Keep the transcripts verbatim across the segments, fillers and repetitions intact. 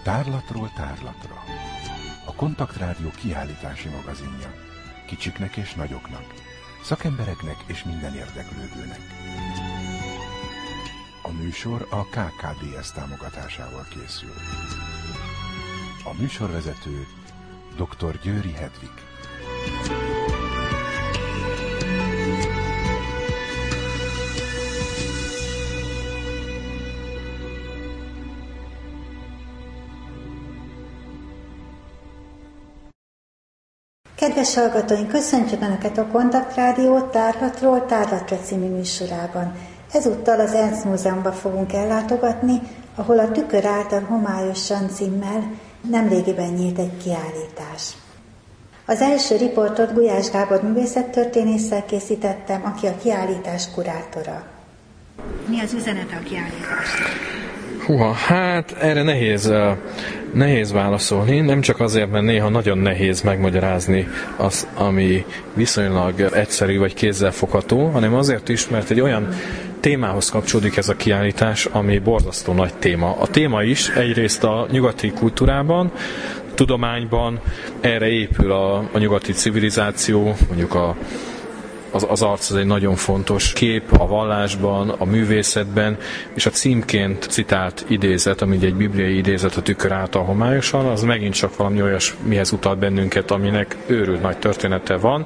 Tárlatról tárlatra. A Kontaktrádió kiállítási magazinja. Kicsiknek és nagyoknak. Szakembereknek és minden érdeklődőnek. A műsor a ká ká dé es támogatásával készül. A műsorvezető dr. Győri Hedvig. Kedves hallgatóink, köszöntjük Önöket a Kontaktrádió Tárlatról tárlatra című műsorában. Ezúttal az ENSZ Múzeumban fogunk ellátogatni, ahol a Tükör által homályosan címmel nemrégiben nyílt egy kiállítás. Az első riportot Gulyás Gábor művészettörténésszel készítettem, aki a kiállítás kurátora. Mi az üzenete a kiállításnak? Húha, hát erre nehéz, nehéz válaszolni, nem csak azért, mert néha nagyon nehéz megmagyarázni azt, ami viszonylag egyszerű vagy kézzelfogható, hanem azért is, mert egy olyan témához kapcsolódik ez a kiállítás, ami borzasztó nagy téma. A téma is egyrészt a nyugati kultúrában, tudományban, erre épül a, a nyugati civilizáció, mondjuk a Az, az arc az egy nagyon fontos kép a vallásban, a művészetben, és a címként citált idézet, ami egy bibliai idézet a Tükör által homályosan, az megint csak valami olyasmihez utal bennünket, aminek őrült nagy története van.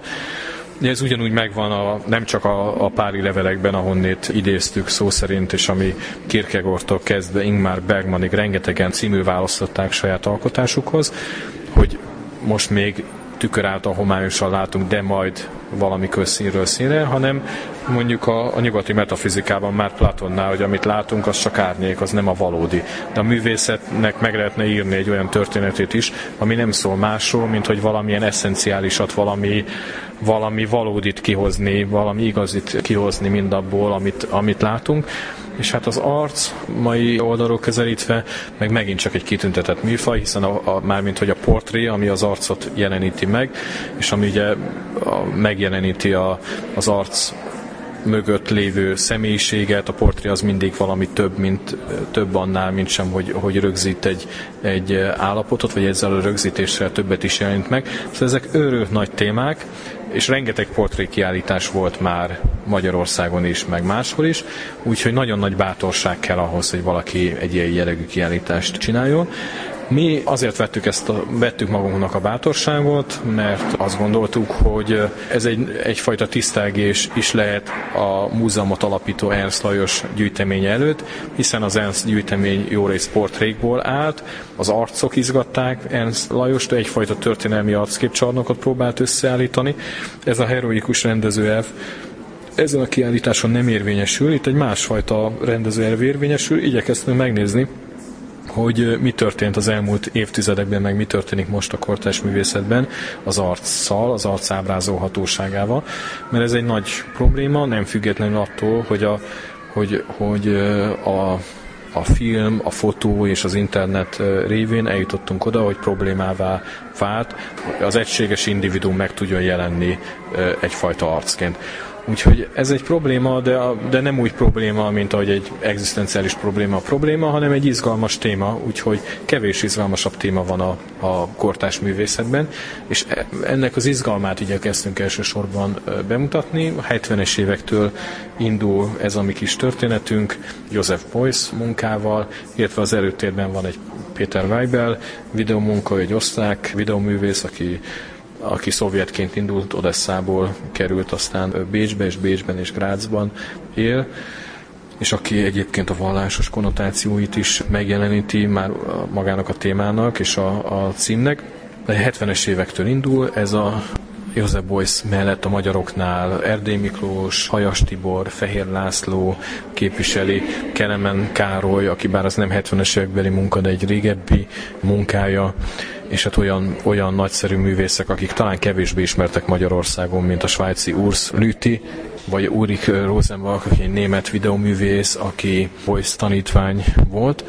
Ez ugyanúgy megvan a, nem csak a, a páli levelekben, ahonnét idéztük szó szerint, és ami Kierkegaardtól kezdve Ingmar Bergmanig rengetegen címül választották saját alkotásukhoz, hogy most még tükör által homályosan látunk, de majd valamikor színről színre, hanem mondjuk a, a nyugati metafizikában már Platonnál, hogy amit látunk, az csak árnyék, az nem a valódi. De a művészetnek meg lehetne írni egy olyan történetét is, ami nem szól másról, mint hogy valamilyen eszenciálisat, valami, valami valódit kihozni, valami igazit kihozni mindabból, amit, amit látunk. És hát az arc mai oldalról közelítve meg megint csak egy kitüntetett műfaj, hiszen a, a, mármint hogy a portré, ami az arcot jeleníti meg, és ami ugye a, megjeleníti a, az arc mögött lévő személyiséget, a portré az mindig valami több, mint, több annál, mint sem, hogy, hogy rögzít egy, egy állapotot, vagy ezzel a rögzítéssel többet is jelent meg. Szóval ezek őrült nagy témák, és rengeteg portrékiállítás volt már Magyarországon is, meg máshol is, úgyhogy nagyon nagy bátorság kell ahhoz, hogy valaki egy ilyen jellegű kiállítást csináljon. Mi azért vettük, ezt a, vettük magunknak a bátorságot, mert azt gondoltuk, hogy ez egy, egyfajta tisztelgés is lehet a múzeumot alapító Ernst Lajos gyűjteménye előtt, hiszen az Ernst gyűjtemény jó rész portrékból állt, az arcok izgatták Ernst Lajost, egyfajta történelmi arcképcsarnokot próbált összeállítani. Ez a heroikus rendezőelv ezen a kiállításon nem érvényesül, itt egy másfajta rendezőelv érvényesül, igyekeztünk megnézni, hogy mi történt az elmúlt évtizedekben, meg mi történik most a kortárs művészetben az arccal, az arc ábrázolhatóságával, mert ez egy nagy probléma, nem függetlenül attól, hogy a, hogy, hogy a, a film, a fotó és az internet révén eljutottunk oda, hogy problémává vált, hogy az egységes individuum meg tudjon jelenni egyfajta arcként. Úgyhogy ez egy probléma, de, de nem úgy probléma, mint ahogy egy egzisztenciális probléma a probléma, hanem egy izgalmas téma, úgyhogy kevés izgalmasabb téma van a, a kortárs művészetben, és ennek az izgalmát igyekeztünk elsősorban bemutatni. A hetvenes évektől indul ez a mi kis történetünk, Joseph Beuys munkával, illetve az előtérben van egy Peter Weibel videomunka, egy osztrák videoművész, aki aki szovjetként indult, Odesszából került aztán Bécsbe, és Bécsben és Grazban él, és aki egyébként a vallásos konnotációit is megjeleníti már magának a témának és a, a címnek. De hetvenes évektől indul, ez a Joseph Beuys mellett a magyaroknál Erdély Miklós, Hajas Tibor, Fehér László képviseli, Kelemen Károly, aki bár az nem hetvenes évekbeli munka, de egy régebbi munkája, és hát olyan, olyan nagyszerű művészek, akik talán kevésbé ismertek Magyarországon, mint a svájci Urs Lüthi, vagy Ulrich Rosenbach, aki egy német videoművész, aki Beuys tanítvány volt.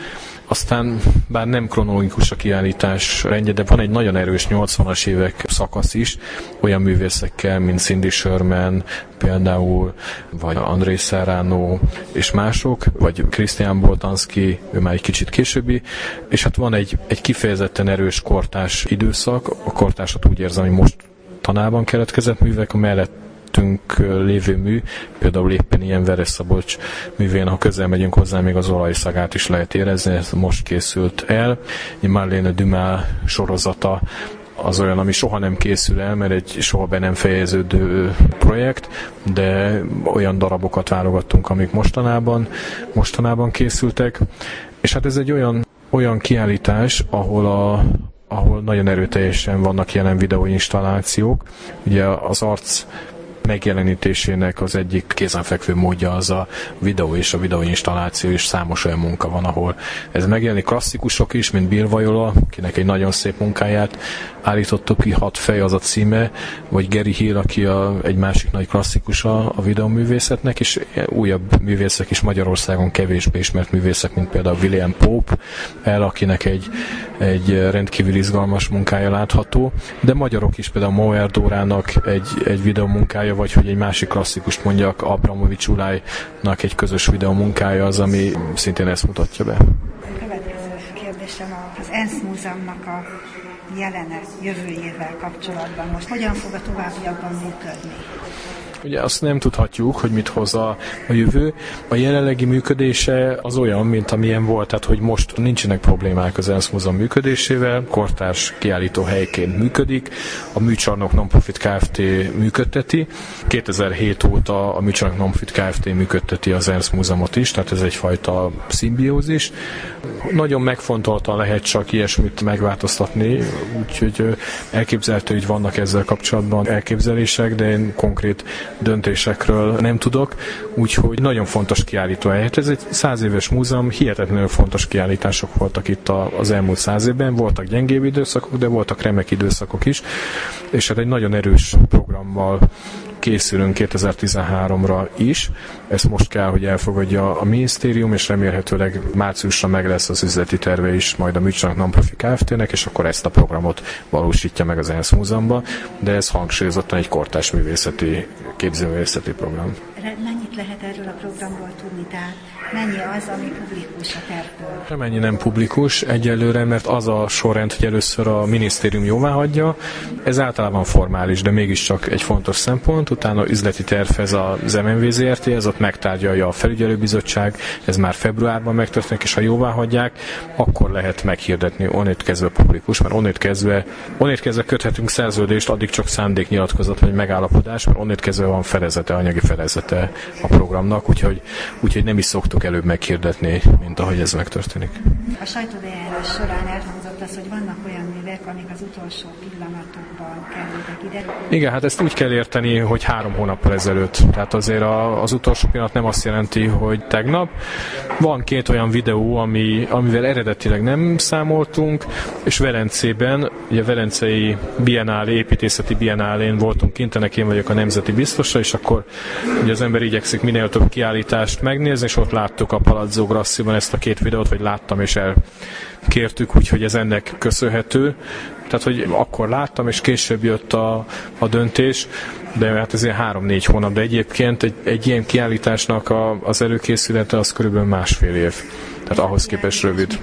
Aztán bár nem kronológikus a kiállítás rendje, de van egy nagyon erős nyolcvanas évek szakasz is, olyan művészekkel, mint Cindy Sherman például, vagy André Serrano és mások, vagy Christian Boltanski, ő már egy kicsit későbbi, és hát van egy, egy kifejezetten erős kortárs időszak, a kortársat úgy érzem, hogy most tanában keletkezett művek, a mellettünk lévő mű, például éppen ilyen Veres Szabolcs művén, ha közel megyünk hozzá, még az olajszagát is lehet érezni, ez most készült el. Marlene Dumas sorozata az olyan, ami soha nem készül el, mert egy soha be nem fejeződő projekt, de olyan darabokat válogattunk, amik mostanában, mostanában készültek. És hát ez egy olyan, olyan kiállítás, ahol a ahol nagyon erőteljesen vannak jelen videóinstallációk. Ugye az arc megjelenítésének az egyik kézenfekvő módja az a videó és a videóinstalláció, és számos olyan munka van, ahol ez megjelenik. Klasszikusok is, mint Bill Viola, akinek egy nagyon szép munkáját állítottuk ki, Hat fej az a címe, vagy Gary Hill, aki a, egy másik nagy klasszikusa a videóművészetnek, és újabb művészek is Magyarországon kevésbé ismert művészek, mint például William Pope, el, akinek egy, egy rendkívül izgalmas munkája látható, de magyarok is, például Moer Dórának egy, egy videómunkája, vagy hogy egy másik klasszikust mondjak, Abramovics Ulájnak egy közös videómunkája az, ami szintén ezt mutatja be. A következő kérdésem az ENSZ Múzeumnak a jelene jövőjével kapcsolatban. Most hogyan fog a továbbiakban működni? Ugye azt nem tudhatjuk, hogy mit hoz a, a jövő. A jelenlegi működése az olyan, mint amilyen volt, tehát hogy most nincsenek problémák az ENSZ Múzeum működésével, kortárs kiállító helyként működik, a Műcsarnok Nonprofit Kft. Működteti. kétezer-hét óta a Műcsarnok Nonprofit Kft. Működteti az ENSZ Múzeumot is, tehát ez egyfajta szimbiózis. Nagyon megfontoltan lehet csak ilyesmit megváltoztatni, úgyhogy elképzelhető, hogy vannak ezzel kapcsolatban elképzelések, de én konkrét döntésekről nem tudok, úgyhogy nagyon fontos kiállítóhely. Ez egy száz éves múzeum, hihetetlenül fontos kiállítások voltak itt az elmúlt száz évben, voltak gyengébb időszakok, de voltak remek időszakok is, és hát egy nagyon erős programmal készülünk kétezer-tizenháromra is. Ezt most kell, hogy elfogadja a minisztérium, és remélhetőleg márciusra meg lesz az üzleti terve is majd a Műcsarnok Nonprofit Kft.-nek, és akkor ezt a programot valósítja meg az ENSZ Múzeumban, de ez hangsúlyozottan egy kortárs művészeti, képzőművészeti program. Mennyit lehet erről a programról tudni? Tehát mennyi az, ami publikus a tervből? Mennyi nem publikus egyelőre, mert az a sorrend, hogy először a minisztérium jóváhagyja. Ez általában formális, de mégiscsak egy fontos szempont. Utána üzleti terv, ez az em en vé zé er té, ez ott megtárgyalja a felügyelőbizottság, ez már februárban megtörténik, és ha jóváhagyják, akkor lehet meghirdetni onnét kezdve publikus, mert onnét kezdve, onnét kezdve köthetünk szerződést, addig csak szándéknyilatkozat vagy megállapodás, mert onnét kezdve van fedezete, anyagi fedezete a programnak, úgyhogy, úgyhogy nem is szoktuk előbb meghirdetni, mint ahogy ez megtörténik. A sajtóbejárás során elhangzott az, hogy vannak olyan művek, amik az utolsó pillanatokban kerültek ide. Igen, hát ezt úgy kell érteni, hogy három hónappal ezelőtt. Tehát azért a, az utolsó pillanat nem azt jelenti, hogy tegnap. Van két olyan videó, ami, amivel eredetileg nem számoltunk, és Velencében, ugye a Velencei Biennálé, építészeti biennálén voltunk kint, ennek én vagyok a nemzeti biztosa, és akkor ugye az ember igyekszik minél több kiállítást megnézni, és ott láttuk a Palazzo Grassiban ezt a két videót, vagy láttam, és elkértük, úgyhogy ez ennek köszönhető. Tehát, hogy akkor láttam, és később jött a, a döntés, de hát ez ilyen három-négy hónap, de egyébként egy, egy ilyen kiállításnak a, az előkészülete az körülbelül másfél év. Tehát ahhoz képest rövid.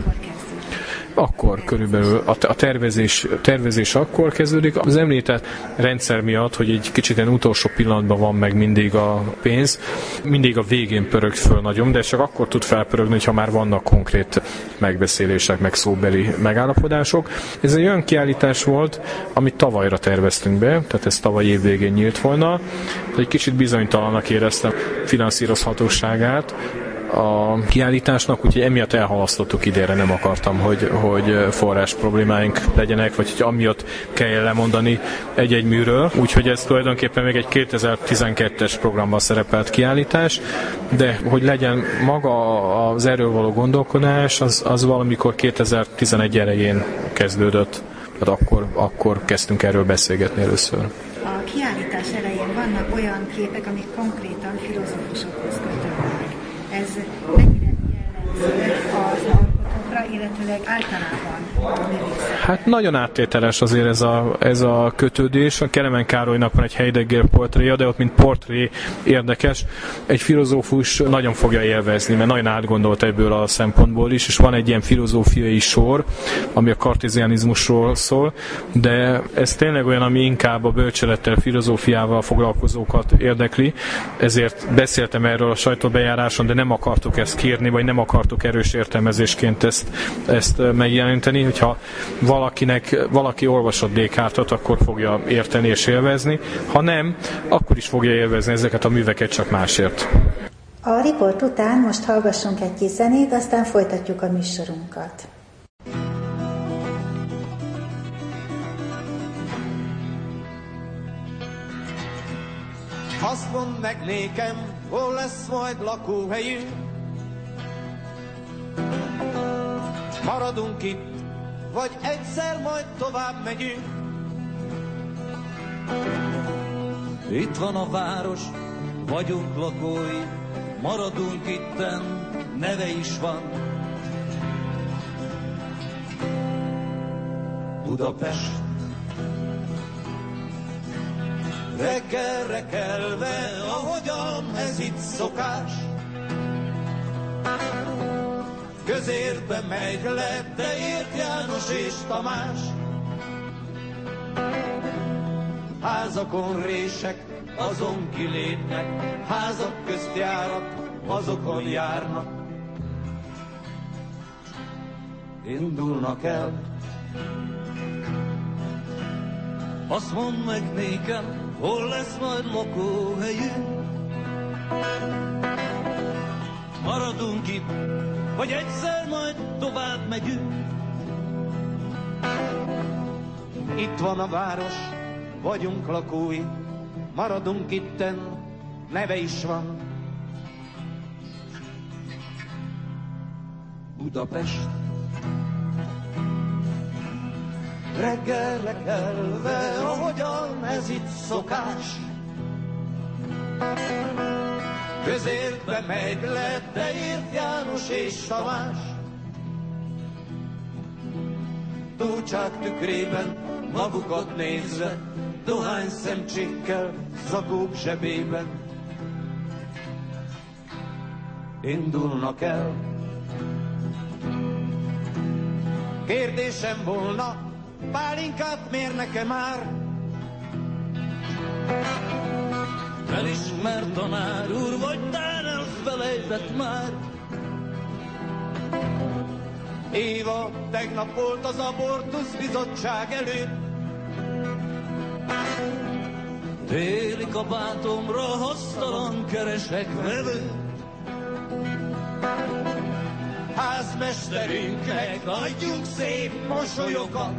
Akkor körülbelül a, a tervezés, tervezés akkor kezdődik. Az említett rendszer miatt, hogy egy kicsit ilyen utolsó pillanatban van meg mindig a pénz, mindig a végén pörög föl nagyon, de csak akkor tud felpörögni, hogyha már vannak konkrét megbeszélések, meg szóbeli megállapodások. Ez egy olyan kiállítás volt, amit tavalyra terveztünk be, tehát ez tavaly év végén nyílt volna. Egy kicsit bizonytalannak éreztem finanszírozhatóságát a kiállításnak, úgyhogy emiatt elhalasztottuk idénre, nem akartam, hogy, hogy forrás problémáink legyenek, vagy hogy amiatt kell lemondani egy-egy műről. Úgyhogy ez tulajdonképpen még egy kétezer-tizenkettes programban szerepelt kiállítás, de hogy legyen maga az erről való gondolkodás, az, az valamikor kétezer-tizenegy elején kezdődött. Tehát akkor, akkor kezdtünk erről beszélgetni először. A kiállítás elején vannak olyan képek, amik konkrétan filozófusokhoz kötődnek. Ez mennyire jellemző az alkotókra, illetőleg általában a művészet? Hát nagyon áttételes azért ez a, ez a kötődés. A Kelemen Károlynak van egy Heidegger portréja, de ott mint portré érdekes. Egy filozófus nagyon fogja élvezni, mert nagyon átgondolt ebből a szempontból is, és van egy ilyen filozófiai sor, ami a kartézianizmusról szól, de ez tényleg olyan, ami inkább a bölcselettel, filozófiával foglalkozókat érdekli, ezért beszéltem erről a sajtóbejáráson, de nem akartuk ezt kérni, vagy nem akartuk erős értelmezésként ezt, ezt megjeleníteni. Hogyha valakinek, valaki olvasott Descartes-ot, akkor fogja érteni és élvezni, ha nem, akkor is fogja élvezni ezeket a műveket, csak másért. A riport után most hallgassunk egy kis zenét, aztán folytatjuk a műsorunkat. Azt mondd meg nékem, hol lesz majd lakóhelyünk. Maradunk itt, vagy egyszer majd tovább megyünk. Itt van a város, vagyunk lakói, maradunk itten, neve is van. Budapest. Reggelre kelve, ahogyan ez itt szokás. Közértbe megy le, de ért János és Tamás. Házakon rések, azon kilépnek, házak közt járat, azokon járnak. Indulnak el. Azt mondd meg nékem, hol lesz majd lakóhelyünk. Maradunk itt, vagy egyszer majd tovább megyünk. Itt van a város, vagyunk lakói, maradunk itten, neve is van. Budapest. Reggelre kelve, ahogyan ez itt szokás. Közértbe megy le, de ért János és Tamás. Túlcsák tükrében, magukat nézve, dohány szemcsékkel, zakók zsebében. Indulnak el. Kérdésem volna, pálinkát mérnek-e már? Felismert tanár úr, vagy tán elfelejtett már? Éva tegnap volt az abortusz bizottság előtt. Téli kabátomra hasztalan keresek vevőt. Házmesterünknek adjunk szép mosolyokat.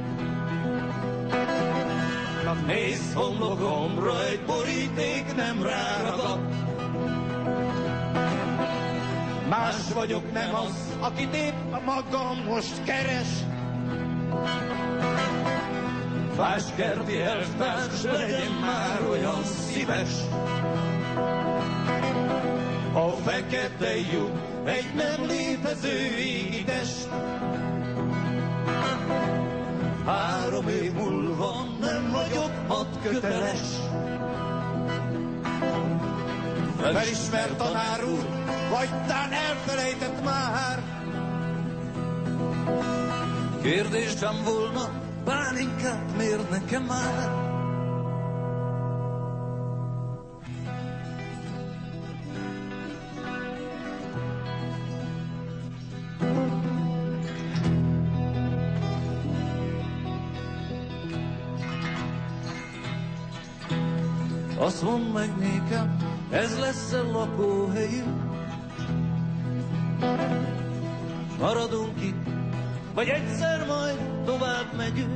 Nézz homlokomra, egy boríték nem ráragad. Más vagyok, nem az, akit épp magam most keres. Fáskerti elvtárs, legyen már olyan szíves. A fekete lyuk egy nem létező égitest. Három év múlva nem vagyok hat köteles. Felismert tanár úr, vagy tán elfelejtett már? Kérdésem volna, pálinkát mér nekem már? Azt mondd meg nékem, ez lesz a lakóhelyünk. Maradunk itt, vagy egyszer majd tovább megyünk.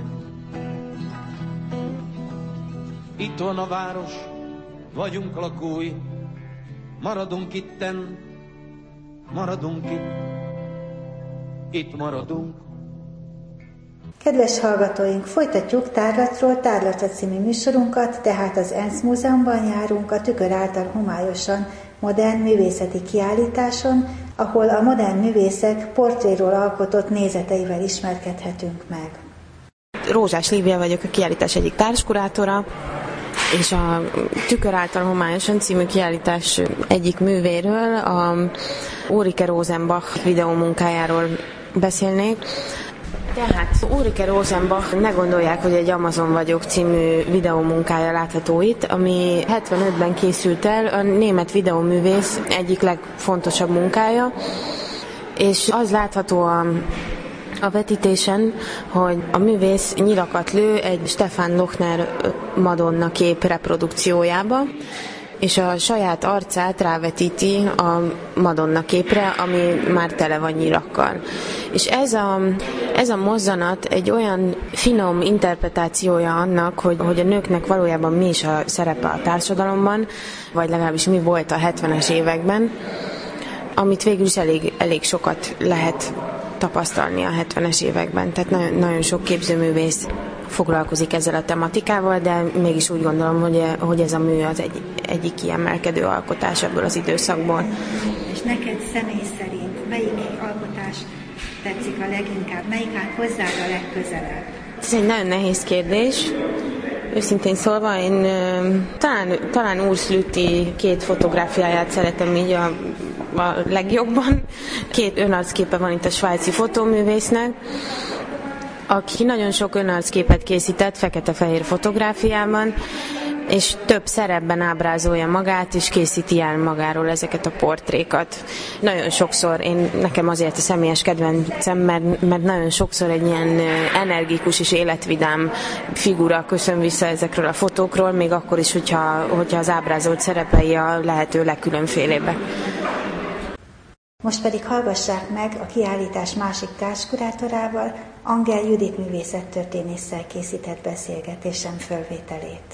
Itt van a város, vagyunk lakói, maradunk itten, maradunk itt, itt maradunk. Kedves hallgatóink, folytatjuk Tárlatról Tárlatra című műsorunkat, tehát az ENSZ Múzeumban járunk a Tükör által homályosan modern művészeti kiállításon, ahol a modern művészek portréról alkotott nézeteivel ismerkedhetünk meg. Rózsás Lívia vagyok, a kiállítás egyik társkurátora, és a Tükör által homályosan című kiállítás egyik művéről, a Ulrike Rosenbach videómunkájáról beszélnék. Tehát Ulrike Rosenbach, ne gondolják, hogy egy Amazon vagyok című videómunkája látható itt, ami hetvenötben készült el, a német videóművész egyik legfontosabb munkája, és az látható a A vetítésen, hogy a művész nyilakat lő egy Stefan Lochner Madonna kép reprodukciójába, és a saját arcát rávetíti a Madonna képre, ami már tele van nyilakkal. És ez a, ez a mozzanat egy olyan finom interpretációja annak, hogy, hogy a nőknek valójában mi is a szerepe a társadalomban, vagy legalábbis mi volt a hetvenes években, amit végül is elég, elég sokat lehet tapasztalni a hetvenes években. Tehát nagyon, nagyon sok képzőművész foglalkozik ezzel a tematikával, de mégis úgy gondolom, hogy, hogy ez a mű az egy, egyik kiemelkedő alkotás ebből az időszakból. És neked személy szerint melyik alkotás tetszik a leginkább? Melyik áll hozzád a legközelebb? Ez egy nagyon nehéz kérdés. Őszintén szólva, én talán, talán Urs Lüthi két fotográfiáját szeretem így a, a legjobban. Két önarcképe van itt a svájci fotóművésznek, aki nagyon sok önarcképet készített fekete-fehér fotográfiában, és több szerepben ábrázolja magát, és készíti el magáról ezeket a portrékat. Nagyon sokszor, én, nekem azért a személyes kedvencem, mert, mert nagyon sokszor egy ilyen energikus és életvidám figura köszön vissza ezekről a fotókról, még akkor is, hogyha, hogyha az ábrázolt szerepei a lehető legkülönfélébbek. Most pedig hallgassák meg a kiállítás másik társkurátorával, Angell Judit művészettörténésszel készített beszélgetésem fölvételét.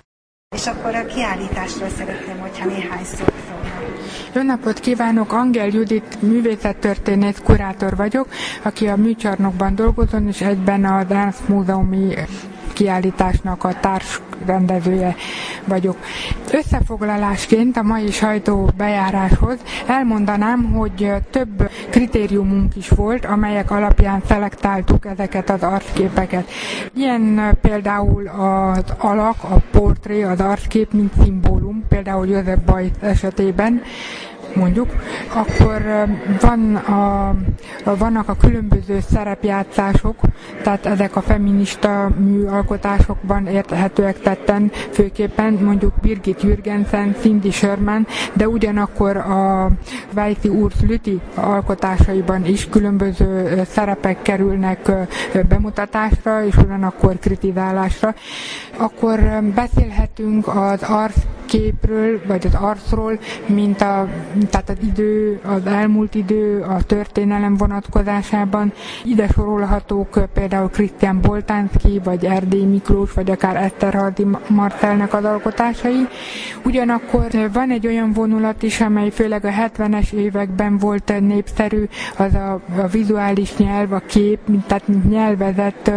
És akkor a kiállításról szeretném, hogyha néhány szót szólna. Jó napot kívánok! Angell Judit művészettörténész kurátor vagyok, aki a műcsarnokban dolgozom, és egyben a Dance Múzeumi kiállításnak a társrendezője vagyok. Összefoglalásként a mai sajtóbejáráshoz elmondanám, hogy több kritériumunk is volt, amelyek alapján szelektáltuk ezeket az arcképeket. Ilyen például az alak, a portré, az arckép, mint szimbólum, például József Bajsz esetében, mondjuk, akkor van a, vannak a különböző szerepjátszások, tehát ezek a feminista műalkotásokban érthetőek tetten, főképpen mondjuk Birgit Jürgensen, Cindy Sherman, de ugyanakkor a Svájci Urs Lüthi alkotásaiban is különböző szerepek kerülnek bemutatásra, és ugyanakkor kritizálásra. Akkor beszélhetünk az arcképről, vagy az arcról, mint a tehát az idő, az elmúlt idő, a történelem vonatkozásában. Ide sorolhatók például Christian Boltanski, vagy Erdély Miklós, vagy akár Eszterházy Marcellnek az alkotásai. Ugyanakkor van egy olyan vonulat is, amely főleg a hetvenes években volt népszerű, az a, a vizuális nyelv, a kép, mint, tehát mint nyelvezet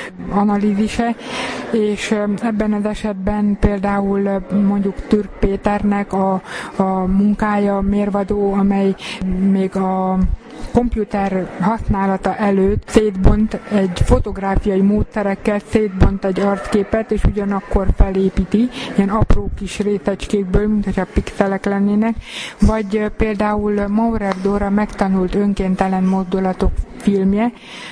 analízise, és ebben az esetben például mondjuk Türk Péternek a, a munkája mérvadó, amely még a komputer használata előtt szétbont egy fotográfiai módszerekkel, szétbont egy arcképet, és ugyanakkor felépíti, ilyen apró kis részecskékből, mint hogyha pixelek lennének, vagy például Maurer Dóra Megtanult önkéntelen mozdulatok filmje,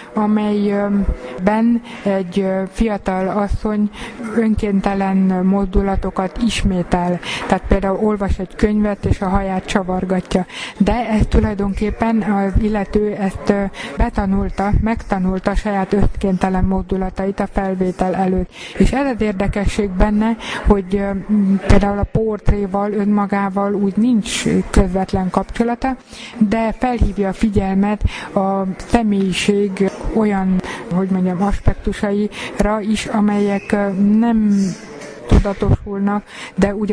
amelyben egy fiatal asszony önkéntelen mozdulatokat ismétel. Tehát például olvas egy könyvet, és a haját csavargatja. De ez tulajdonképpen az illető ezt betanulta, megtanulta saját önkéntelen mozdulatait a felvétel előtt. És ez az érdekesség benne, hogy például a portréval, önmagával úgy nincs közvetlen kapcsolata, de felhívja a figyelmet a személyiség olyan, hogy mondjam, aspektusaira is, amelyek nem tudatosulnak, de ugye